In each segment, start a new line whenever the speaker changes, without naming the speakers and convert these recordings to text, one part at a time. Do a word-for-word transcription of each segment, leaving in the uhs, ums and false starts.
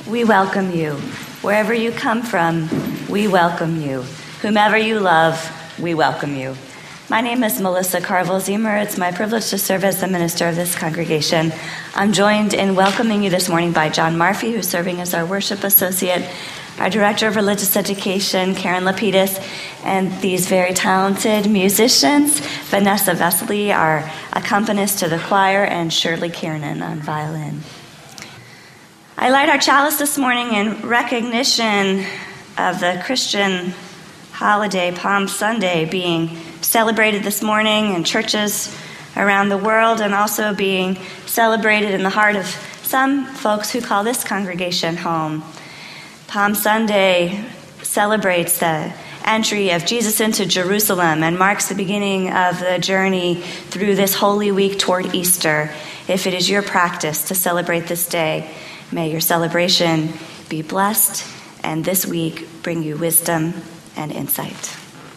we welcome you. Wherever you come from, we welcome you. Whomever you love, we welcome you. My name is Melissa Carville-Ziemer. It's my privilege to serve as the minister of this congregation. I'm joined in welcoming you this morning by John Murphy, who's serving as our worship associate, our director of religious education, Karen Lapidus, and these very talented musicians, Vanessa Vesely, our accompanist to the choir, and Shirley Kiernan on violin. I light our chalice this morning in recognition of the Christian holiday, Palm Sunday, being celebrated this morning in churches around the world and also being celebrated in the heart of some folks who call this congregation home. Palm Sunday celebrates the entry of Jesus into Jerusalem and marks the beginning of the journey through this Holy Week toward Easter. If it is your practice to celebrate this day, may your celebration be blessed and this week bring you wisdom and insight.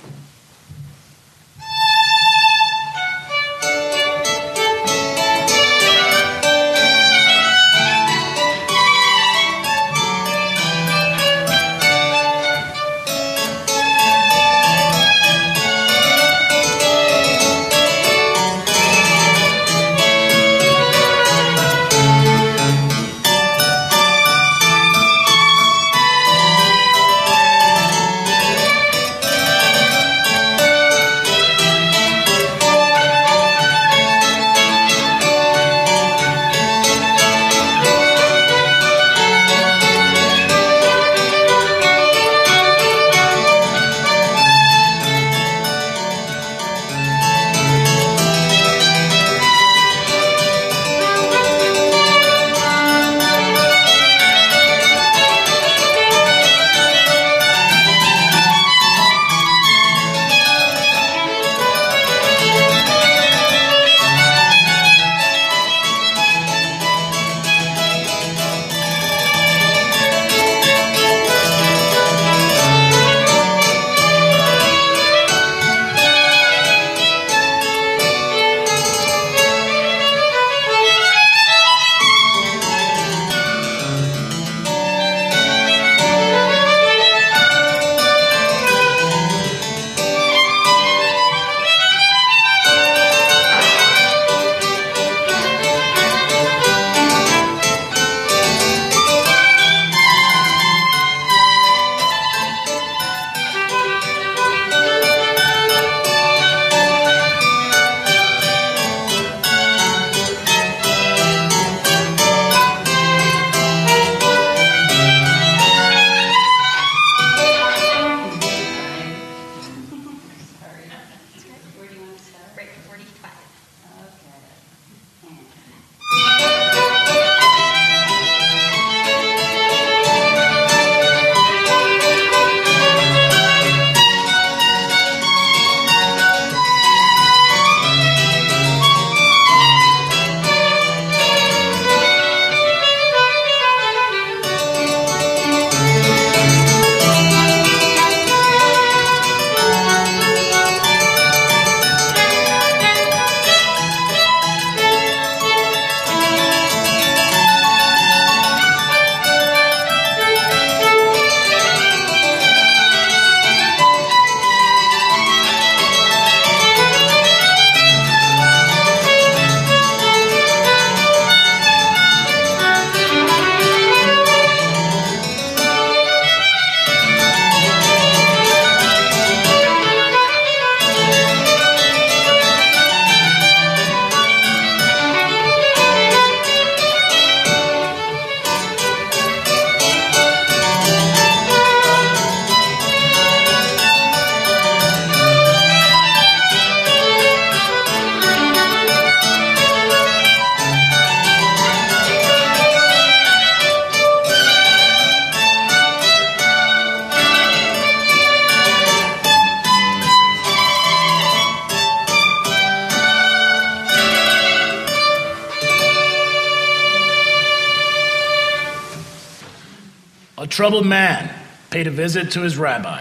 A troubled man paid a visit to his rabbi,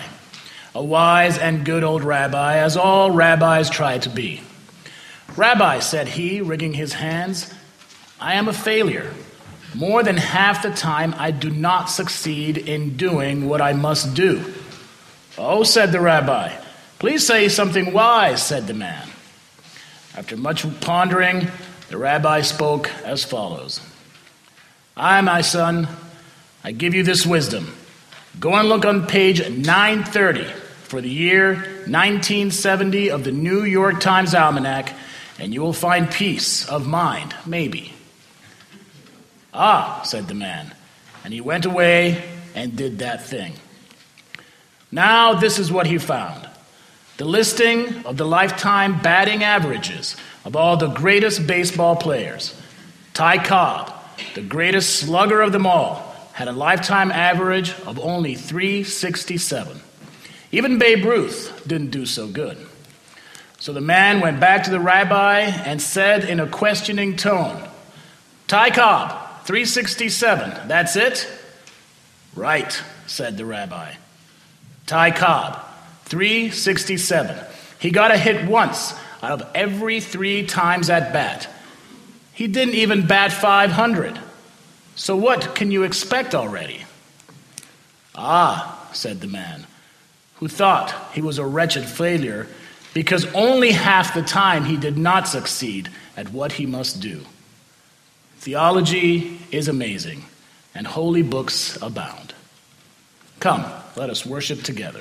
a wise and good old rabbi, as all rabbis try to be. "Rabbi," said he, wringing his hands, "I am a failure. More than half the time, I do not succeed in doing what I must do." "Oh," said the rabbi. "Please say something wise," said the man. After much pondering, the rabbi spoke as follows. "I, my son, I give you this wisdom. Go and look on page nine thirty for the year nineteen seventy of the New York Times Almanac, and you will find peace of mind, maybe." "Ah," said the man, and he went away and did that thing. Now this is what he found. The listing of the lifetime batting averages of all the greatest baseball players. Ty Cobb, the greatest slugger of them all, had a lifetime average of only three sixty-seven. Even Babe Ruth didn't do so good. So the man went back to the rabbi and said in a questioning tone, "Ty Cobb, three sixty-seven, that's it?" "Right," said the rabbi. Ty Cobb, three sixty-seven. He got a hit once out of every three times at bat. He didn't even bat five hundred. So what can you expect already? "Ah," said the man, who thought he was a wretched failure because only half the time he did not succeed at what he must do. Theology is amazing, and holy books abound. Come, let us worship together.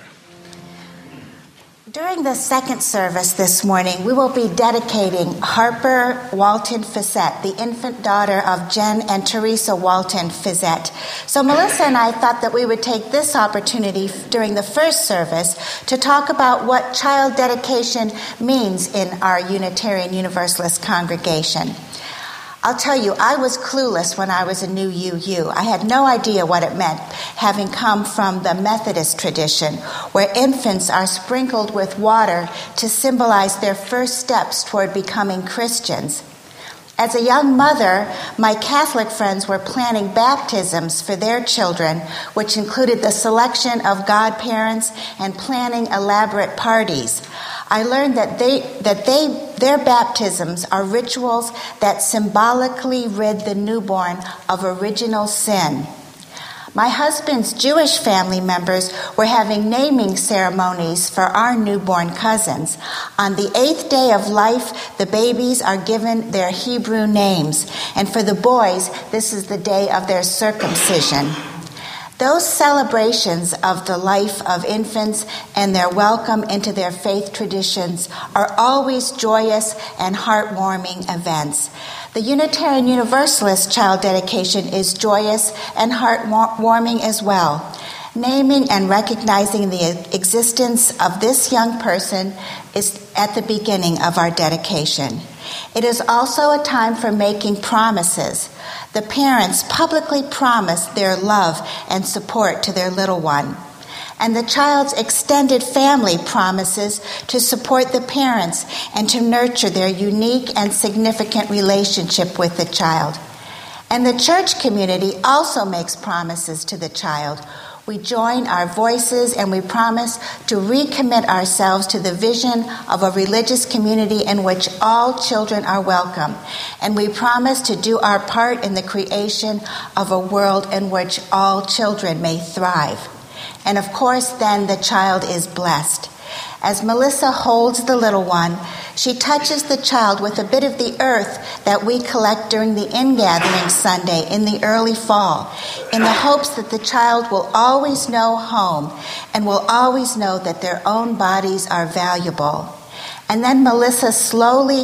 During the second service this morning, we will be dedicating Harper Walton Fiset, the infant daughter of Jen and Teresa Walton Fiset. So Melissa and I thought that we would take this opportunity during the first service to talk about what child dedication means in our Unitarian Universalist congregation. I'll tell you, I was clueless when I was a new U U. I had no idea what it meant, having come from the Methodist tradition, where infants are sprinkled with water to symbolize their first steps toward becoming Christians. As a young mother, my Catholic friends were planning baptisms for their children, which included the selection of godparents and planning elaborate parties. I learned that they that they their baptisms are rituals that symbolically rid the newborn of original sin. My husband's Jewish family members were having naming ceremonies for our newborn cousins. On the eighth day of life, the babies are given their Hebrew names, and for the boys, this is the day of their circumcision. Those celebrations of the life of infants and their welcome into their faith traditions are always joyous and heartwarming events. The Unitarian Universalist child dedication is joyous and heartwarming as well. Naming and recognizing the existence of this young person is at the beginning of our dedication. It is also a time for making promises. The parents publicly promise their love and support to their little one. And the child's extended family promises to support the parents and to nurture their unique and significant relationship with the child. And the church community also makes promises to the child. We join our voices and we promise to recommit ourselves to the vision of a religious community in which all children are welcome. And we promise to do our part in the creation of a world in which all children may thrive. And of course, then the child is blessed. As Melissa holds the little one, she touches the child with a bit of the earth that we collect during the ingathering Sunday in the early fall, in the hopes that the child will always know home and will always know that their own bodies are valuable. And then Melissa slowly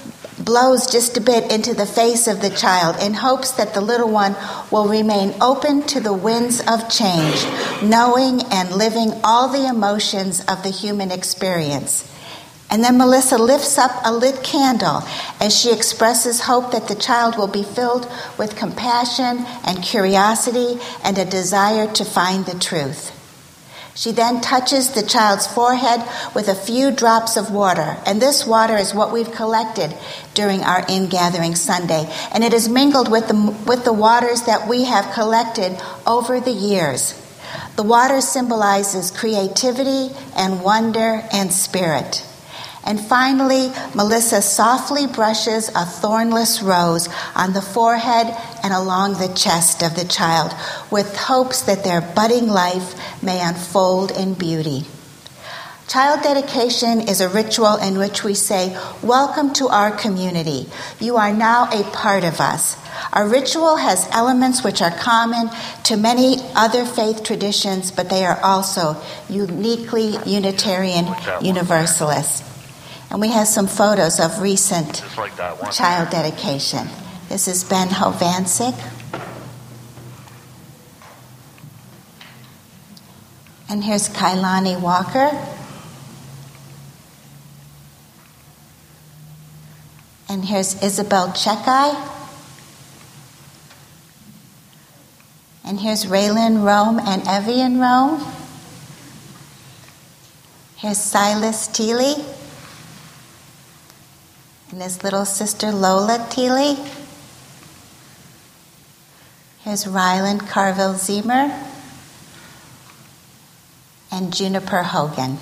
blows just a bit into the face of the child in hopes that the little one will remain open to the winds of change, knowing and living all the emotions of the human experience. And then Melissa lifts up a lit candle as she expresses hope that the child will be filled with compassion and curiosity and a desire to find the truth. She then touches the child's forehead with a few drops of water, and this water is what we've collected during our ingathering Sunday, and it is mingled with the, with the waters that we have collected over the years. The water symbolizes creativity and wonder and spirit. And finally, Melissa softly brushes a thornless rose on the forehead and along the chest of the child, with hopes that their budding life may unfold in beauty. Child dedication is a ritual in which we say, "Welcome to our community. You are now a part of us." Our ritual has elements which are common to many other faith traditions, but they are also uniquely Unitarian Universalist. And we have some photos of recent like child dedication. This is Ben Hovansik. And here's Kailani Walker. And here's Isabel Chekai. And here's Raylan Rome and Evian Rome. Here's Silas Teeley. And his little sister Lola Teeley. Here's Ryland Carville-Ziemer. And Juniper Hogan.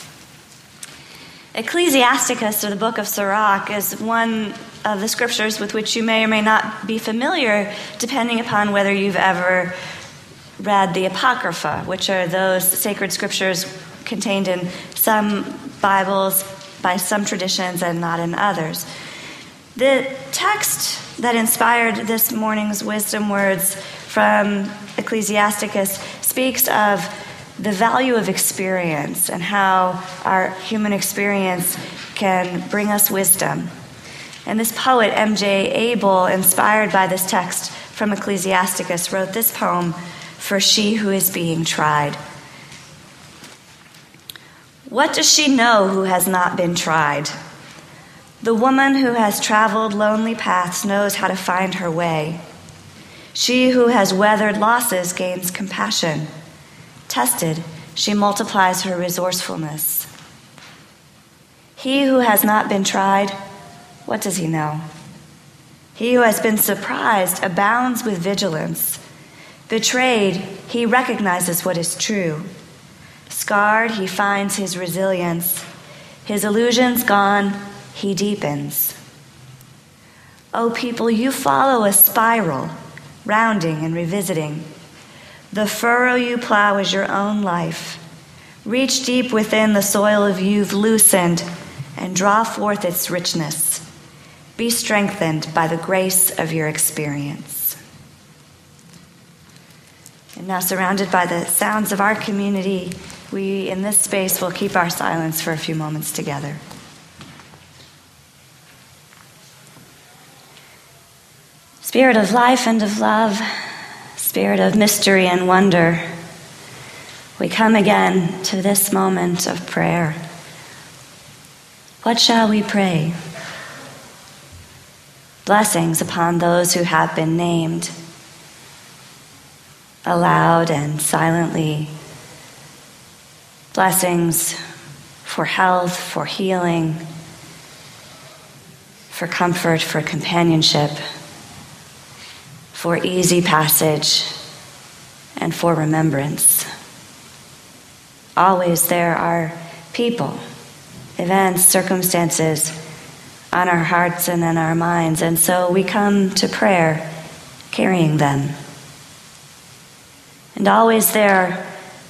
Ecclesiasticus, or the book of Sirach, is one of the scriptures with which you may or may not be familiar, depending upon whether you've ever read the Apocrypha, which are those sacred scriptures contained in some Bibles by some traditions and not in others. The text that inspired this morning's wisdom words from Ecclesiasticus speaks of the value of experience and how our human experience can bring us wisdom. And this poet, M J Abel, inspired by this text from Ecclesiasticus, wrote this poem, "For She Who Is Being Tried." What does she know who has not been tried? The woman who has traveled lonely paths knows how to find her way. She who has weathered losses gains compassion. Tested, she multiplies her resourcefulness. He who has not been tried, what does he know? He who has been surprised abounds with vigilance. Betrayed, he recognizes what is true. Scarred, he finds his resilience. His illusions gone, he deepens. O people, you follow a spiral, rounding and revisiting. The furrow you plow is your own life. Reach deep within the soil of youth loosened and draw forth its richness. Be strengthened by the grace of your experience. And now, surrounded by the sounds of our community, we in this space will keep our silence for a few moments together. Spirit of life and of love, Spirit of mystery and wonder, we come again to this moment of prayer. What shall we pray? Blessings upon those who have been named, aloud and silently. Blessings for health, for healing, for comfort, for companionship, for easy passage, and for remembrance. Always there are people, events, circumstances on our hearts and in our minds, and so we come to prayer carrying them. And always there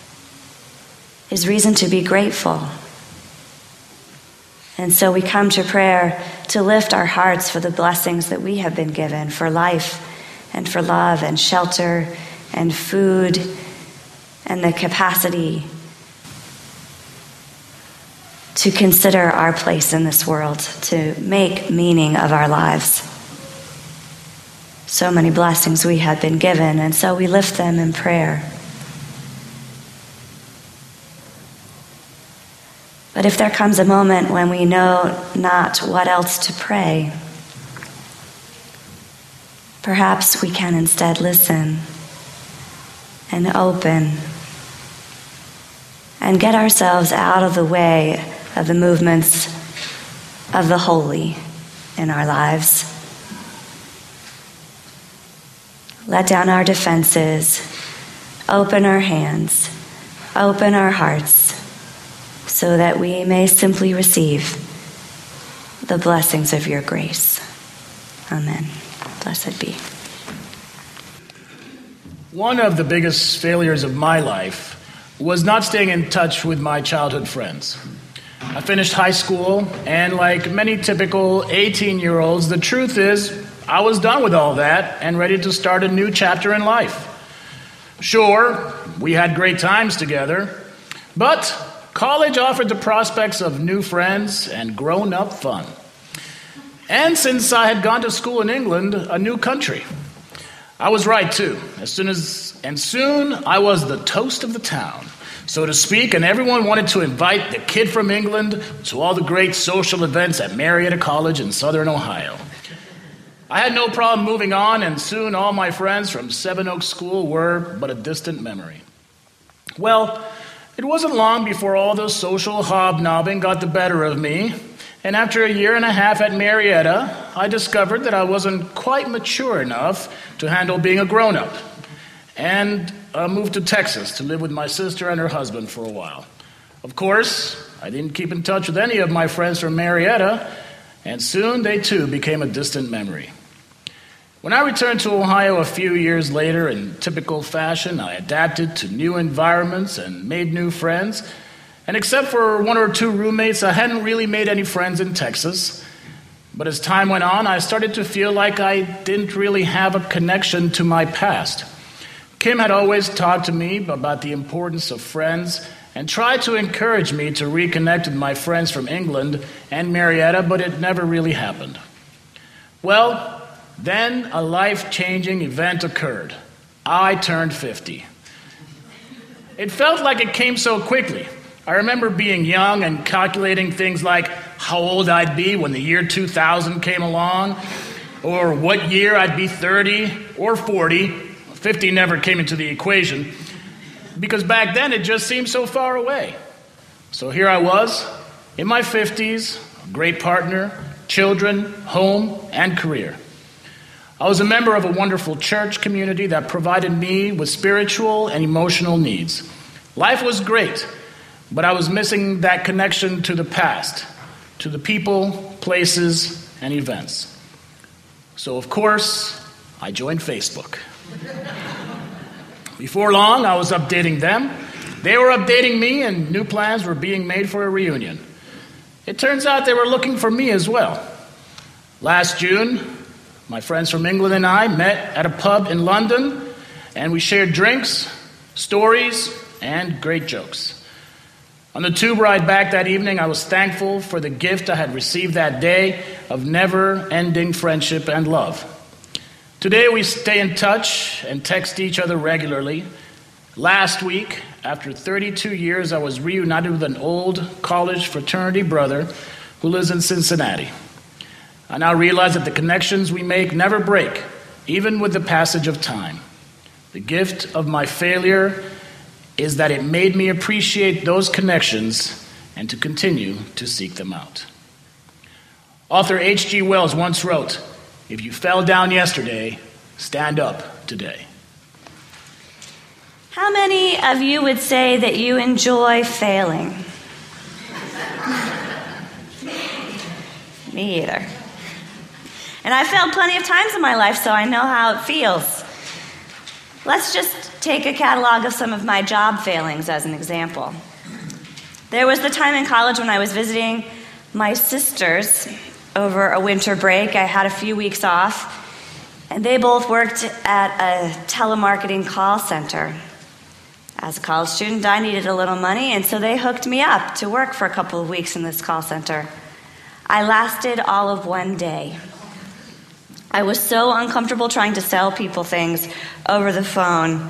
is reason to be grateful. And so we come to prayer to lift our hearts for the blessings that we have been given, for life and for love and shelter and food and the capacity to consider our place in this world, to make meaning of our lives. So many blessings we have been given, and so we lift them in prayer. But if there comes a moment when we know not what else to pray, perhaps we can instead listen and open and get ourselves out of the way of the movements of the holy in our lives. Let down our defenses, open our hands, open our hearts, so that we may simply receive the blessings of your grace. Amen. Blessed be.
One of the biggest failures of my life was not staying in touch with my childhood friends. I finished high school, and like many typical eighteen-year-olds, the truth is I was done with all that and ready to start a new chapter in life. Sure, we had great times together, but college offered the prospects of new friends and grown-up fun. And since I had gone to school in England, a new country, I was right too. As soon as, and soon I was the toast of the town, so to speak, and everyone wanted to invite the kid from England to all the great social events at Marietta College in Southern Ohio. I had no problem moving on, and soon all my friends from Seven Oaks School were but a distant memory. Well, it wasn't long before all the social hobnobbing got the better of me, and after a year and a half at Marietta, I discovered that I wasn't quite mature enough to handle being a grown-up, and uh, moved to Texas to live with my sister and her husband for a while. Of course, I didn't keep in touch with any of my friends from Marietta, and soon they too became a distant memory. When I returned to Ohio a few years later, in typical fashion, I adapted to new environments and made new friends. And except for one or two roommates, I hadn't really made any friends in Texas. But as time went on, I started to feel like I didn't really have a connection to my past. Kim had always talked to me about the importance of friends and tried to encourage me to reconnect with my friends from England and Marietta, but it never really happened. Well, then a life-changing event occurred. I turned fifty. It felt like it came so quickly. I remember being young and calculating things like how old I'd be when the year two thousand came along, or what year I'd be thirty or forty. fifty never came into the equation, because back then it just seemed so far away. So here I was, in my fifties, a great partner, children, home, and career. I was a member of a wonderful church community that provided me with spiritual and emotional needs. Life was great, but I was missing that connection to the past, to the people, places, and events. So, of course, I joined Facebook. Before long, I was updating them. They were updating me, and new plans were being made for a reunion. It turns out they were looking for me as well. Last June, my friends from England and I met at a pub in London, and we shared drinks, stories, and great jokes. On the tube ride back that evening, I was thankful for the gift I had received that day of never-ending friendship and love. Today, we stay in touch and text each other regularly. Last week, after thirty-two years, I was reunited with an old college fraternity brother who lives in Cincinnati. I now realize that the connections we make never break, even with the passage of time. The gift of my failure is that it made me appreciate those connections and to continue to seek them out. Author H G Wells once wrote, "If you fell down yesterday, stand up today."
How many of you would say that you enjoy failing? Me either. And I've failed plenty of times in my life, so I know how it feels. Let's just take a catalog of some of my job failings as an example. There was the time in college when I was visiting my sisters over a winter break. I had a few weeks off, and they both worked at a telemarketing call center. As a college student, I needed a little money, and so they hooked me up to work for a couple of weeks in this call center. I lasted all of one day. I was so uncomfortable trying to sell people things over the phone,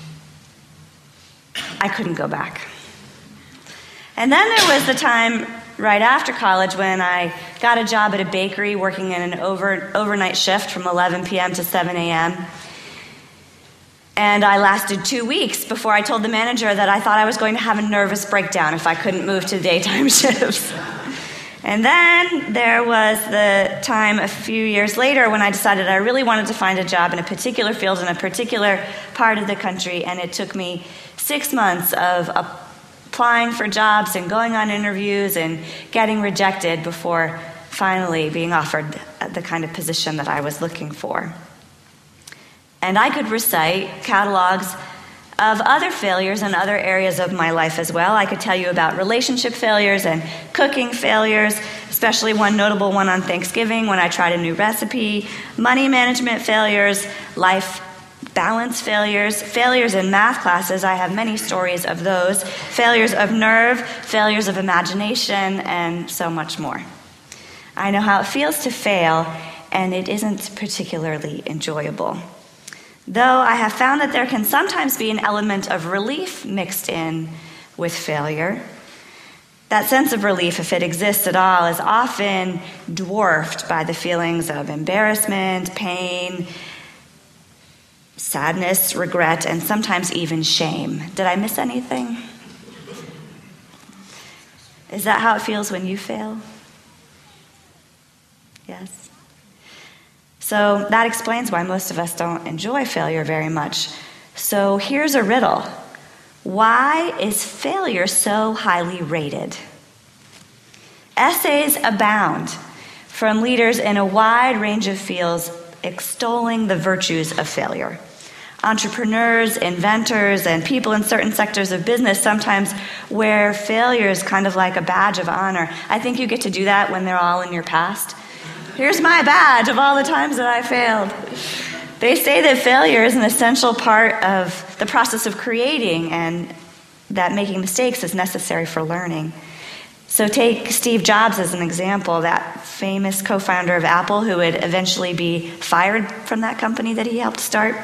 I couldn't go back. And then there was the time right after college when I got a job at a bakery working in an over, overnight shift from eleven p.m. to seven a.m. And I lasted two weeks before I told the manager that I thought I was going to have a nervous breakdown if I couldn't move to daytime shifts. And then there was the time a few years later when I decided I really wanted to find a job in a particular field in a particular part of the country, and it took me six months of applying for jobs and going on interviews and getting rejected before finally being offered the kind of position that I was looking for. And I could recite catalogs of other failures in other areas of my life as well. I could tell you about relationship failures and cooking failures, especially one notable one on Thanksgiving when I tried a new recipe, money management failures, life balance failures, failures in math classes. I have many stories of those, failures of nerve, failures of imagination, and so much more. I know how it feels to fail, and it isn't particularly enjoyable. Though I have found that there can sometimes be an element of relief mixed in with failure. That sense of relief, if it exists at all, is often dwarfed by the feelings of embarrassment, pain, sadness, regret, and sometimes even shame. Did I miss anything? Is that how it feels when you fail? Yes. So that explains why most of us don't enjoy failure very much. So here's a riddle. Why is failure so highly rated? Essays abound from leaders in a wide range of fields extolling the virtues of failure. Entrepreneurs, inventors, and people in certain sectors of business sometimes wear failure as kind of like a badge of honor. I think you get to do that when they're all in your past. Here's my badge of all the times that I failed. They say that failure is an essential part of the process of creating and that making mistakes is necessary for learning. So take Steve Jobs as an example, that famous co-founder of Apple who would eventually be fired from that company that he helped start.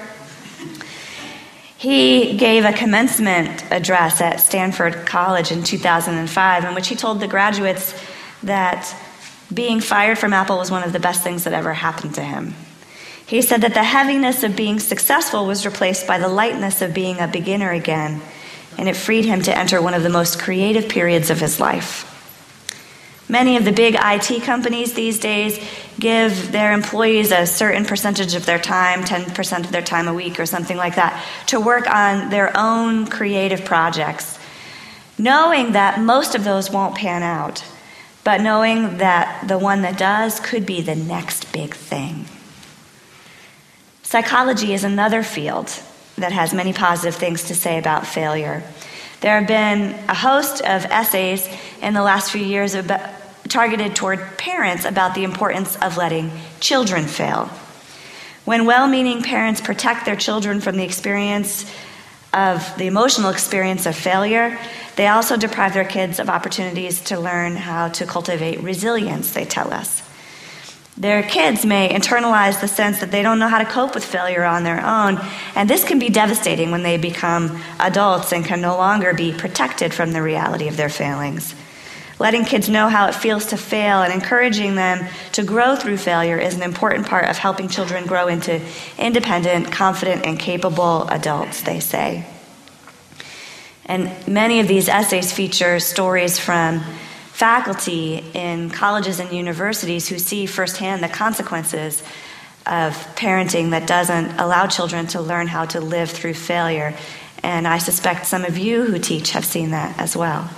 He gave a commencement address at Stanford College in two thousand five in which he told the graduates that being fired from Apple was one of the best things that ever happened to him. He said that the heaviness of being successful was replaced by the lightness of being a beginner again, and it freed him to enter one of the most creative periods of his life. Many of the big I T companies these days give their employees a certain percentage of their time, ten percent of their time a week or something like that, to work on their own creative projects, knowing that most of those won't pan out, but knowing that the one that does could be the next big thing. Psychology is another field that has many positive things to say about failure. There have been a host of essays in the last few years about, targeted toward parents about the importance of letting children fail. When well-meaning parents protect their children from the experience of the emotional experience of failure, they also deprive their kids of opportunities to learn how to cultivate resilience, they tell us. Their kids may internalize the sense that they don't know how to cope with failure on their own, and this can be devastating when they become adults and can no longer be protected from the reality of their failings. Letting kids know how it feels to fail and encouraging them to grow through failure is an important part of helping children grow into independent, confident, and capable adults, they say. And many of these essays feature stories from faculty in colleges and universities who see firsthand the consequences of parenting that doesn't allow children to learn how to live through failure. And I suspect some of you who teach have seen that as well.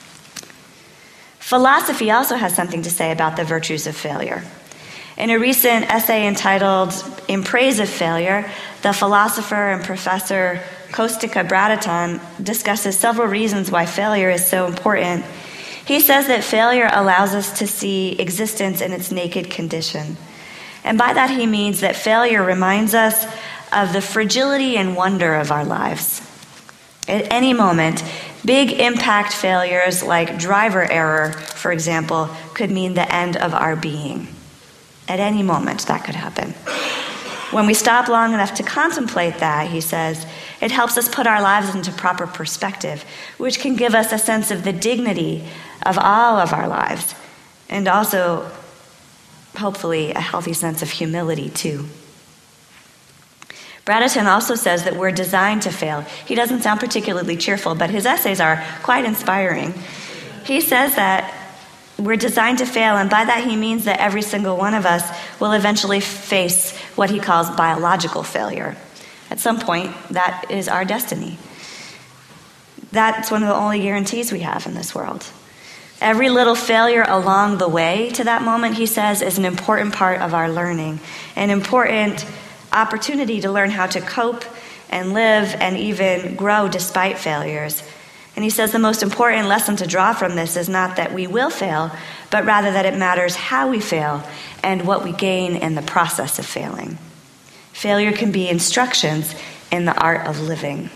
Philosophy also has something to say about the virtues of failure. In a recent essay entitled In Praise of Failure, the philosopher and professor Kostika Bradaton discusses several reasons why failure is so important. He says that failure allows us to see existence in its naked condition. And by that he means that failure reminds us of the fragility and wonder of our lives. At any moment, big impact failures like driver error, for example, could mean the end of our being. At any moment, that could happen. When we stop long enough to contemplate that, he says, it helps us put our lives into proper perspective, which can give us a sense of the dignity of all of our lives, and also, hopefully, a healthy sense of humility, too. Bradaton also says that we're designed to fail. He doesn't sound particularly cheerful, but his essays are quite inspiring. He says that we're designed to fail, and by that he means that every single one of us will eventually face what he calls biological failure. At some point, that is our destiny. That's one of the only guarantees we have in this world. Every little failure along the way to that moment, he says, is an important part of our learning, an important opportunity to learn how to cope and live and even grow despite failures. And he says the most important lesson to draw from this is not that we will fail, but rather that it matters how we fail and what we gain in the process of failing. Failure can be instructions in the art of living.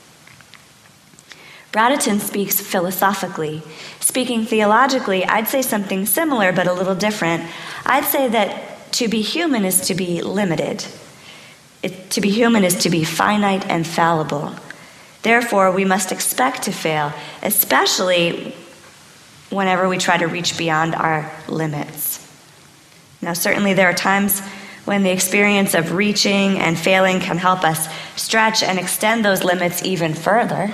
Bradenton speaks philosophically. Speaking theologically, I'd say something similar but a little different. I'd say that to be human is to be limited. It, to be human is to be finite and fallible. Therefore, we must expect to fail, especially whenever we try to reach beyond our limits. Now, certainly there are times when the experience of reaching and failing can help us stretch and extend those limits even further.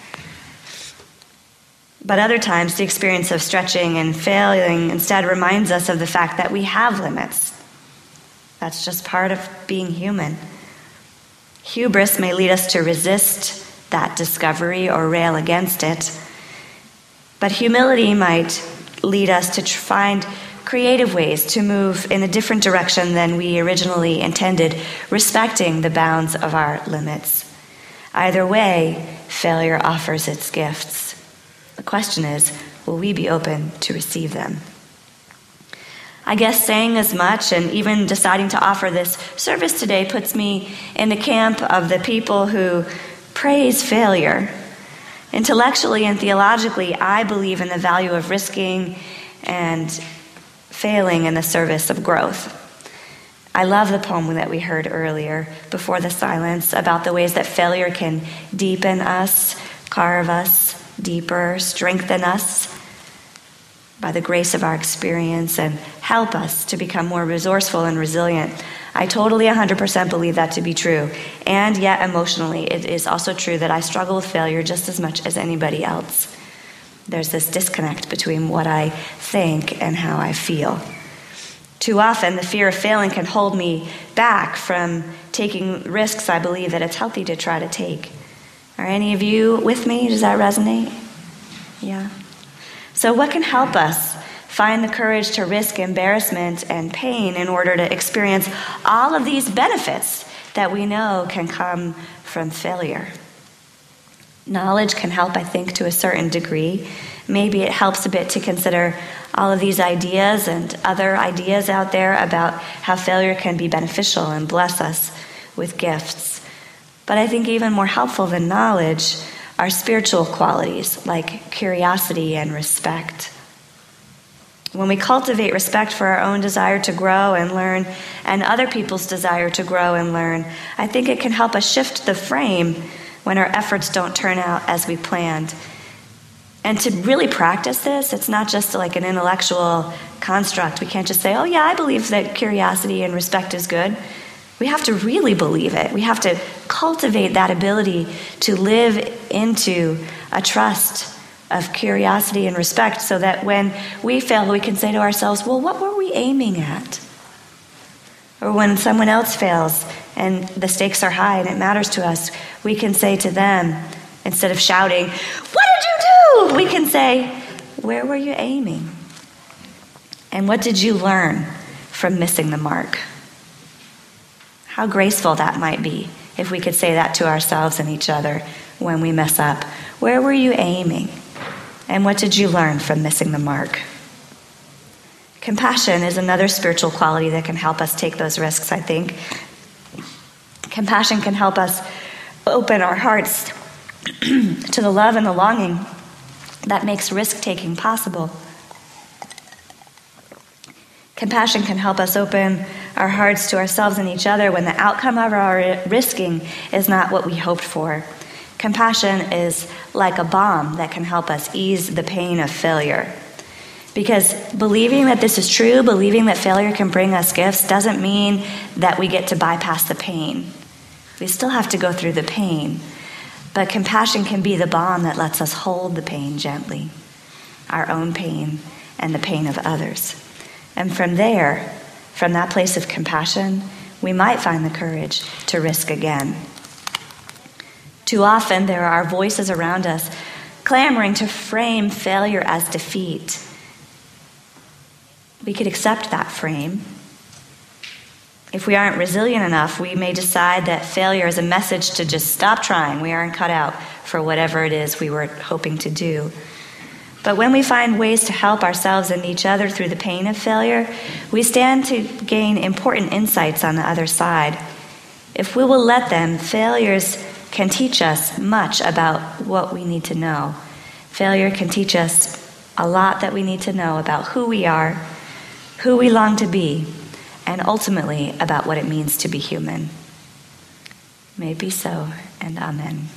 But other times, the experience of stretching and failing instead reminds us of the fact that we have limits. That's just part of being human. Hubris may lead us to resist that discovery or rail against it. But humility might lead us to find creative ways to move in a different direction than we originally intended, respecting the bounds of our limits. Either way, failure offers its gifts. The question is, will we be open to receive them? I guess saying as much and even deciding to offer this service today puts me in the camp of the people who praise failure. Intellectually and theologically, I believe in the value of risking and failing in the service of growth. I love the poem that we heard earlier before the silence about the ways that failure can deepen us, carve us deeper, strengthen us by the grace of our experience, and help us to become more resourceful and resilient. I totally one hundred percent believe that to be true. And yet emotionally, it is also true that I struggle with failure just as much as anybody else. There's this disconnect between what I think and how I feel. Too often, the fear of failing can hold me back from taking risks I believe that it's healthy to try to take. Are any of you with me? Does that resonate? Yeah. So what can help us find the courage to risk embarrassment and pain in order to experience all of these benefits that we know can come from failure? Knowledge can help, I think, to a certain degree. Maybe it helps a bit to consider all of these ideas and other ideas out there about how failure can be beneficial and bless us with gifts. But I think even more helpful than knowledge are spiritual qualities like curiosity and respect. When we cultivate respect for our own desire to grow and learn and other people's desire to grow and learn, I think it can help us shift the frame when our efforts don't turn out as we planned. And to really practice this, it's not just like an intellectual construct. We can't just say, oh yeah, I believe that curiosity and respect is good. We have to really believe it. We have to cultivate that ability to live into a trust of curiosity and respect so that when we fail, we can say to ourselves, well, what were we aiming at? Or when someone else fails and the stakes are high and it matters to us, we can say to them, instead of shouting, what did you do? We can say, where were you aiming? And what did you learn from missing the mark? How graceful that might be if we could say that to ourselves and each other when we mess up. Where were you aiming? And what did you learn from missing the mark? Compassion is another spiritual quality that can help us take those risks, I think. Compassion can help us open our hearts to the love and the longing that makes risk-taking possible. Compassion can help us open our hearts to ourselves and each other when the outcome of our risking is not what we hoped for. Compassion is like a balm that can help us ease the pain of failure. Because believing that this is true, believing that failure can bring us gifts, doesn't mean that we get to bypass the pain. We still have to go through the pain. But compassion can be the balm that lets us hold the pain gently, our own pain and the pain of others. And from there, from that place of compassion, we might find the courage to risk again. Too often, there are voices around us clamoring to frame failure as defeat. We could accept that frame. If we aren't resilient enough, we may decide that failure is a message to just stop trying. We aren't cut out for whatever it is we were hoping to do. But when we find ways to help ourselves and each other through the pain of failure, we stand to gain important insights on the other side. If we will let them, failures can teach us much about what we need to know. Failure can teach us a lot that we need to know about who we are, who we long to be, and ultimately about what it means to be human. May it be so, and amen.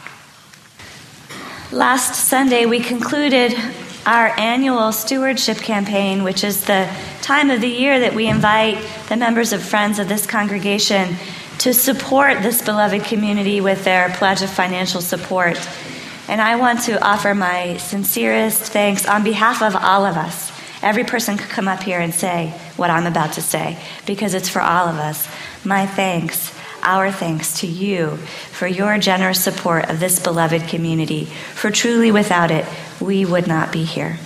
Last Sunday, we concluded our annual stewardship campaign, which is the time of the year that we invite the members of Friends of this congregation to support this beloved community with their pledge of financial support. And I want to offer my sincerest thanks on behalf of all of us. Every person could come up here and say what I'm about to say, because it's for all of us. My thanks, our thanks to you for your generous support of this beloved community, for truly without it, we would not be here.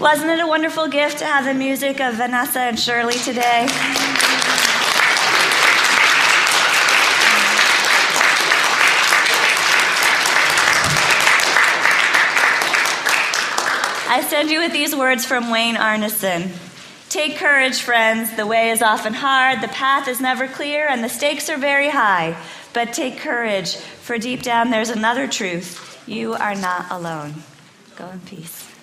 Wasn't it a wonderful gift to have the music of Vanessa and Shirley today? I send you with these words from Wayne Arneson. Take courage, friends. The way is often hard, the path is never clear, and the stakes are very high. But take courage, for deep down there's another truth. You are not alone. Go in peace.